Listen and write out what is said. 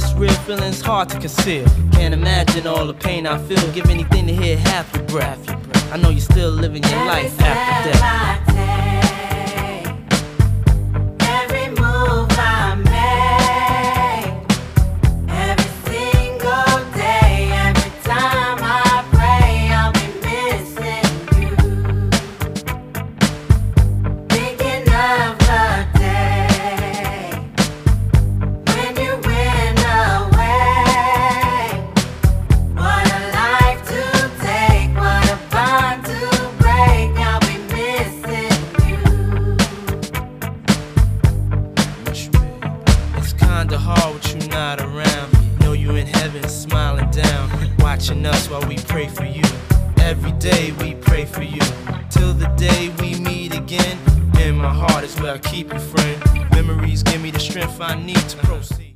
this real feeling's hard to conceal. Can't imagine all the pain I feel. Give anything to hear half your breath. I know you're still living your life after death. Kinda hard with you not around. Know you in heaven smiling down, watching us while we pray for you. Every day we pray for you, till the day we meet again. In my heart is where I keep you, friend. Memories give me the strength I need to proceed.